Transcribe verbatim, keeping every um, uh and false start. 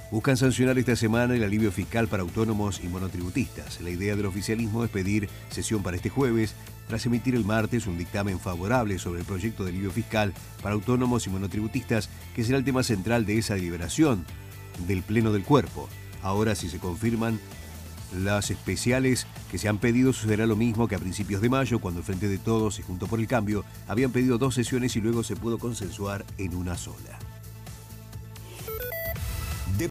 Buscan sancionar esta semana el alivio fiscal para autónomos y monotributistas. La idea del oficialismo es pedir sesión para este jueves, tras emitir el martes un dictamen favorable sobre el proyecto de alivio fiscal para autónomos y monotributistas, que será el tema central de esa deliberación del Pleno del Cuerpo. Ahora, si se confirman las especiales que se han pedido, sucederá lo mismo que a principios de mayo, cuando el Frente de Todos y Juntos por el Cambio habían pedido dos sesiones y luego se pudo consensuar en una sola.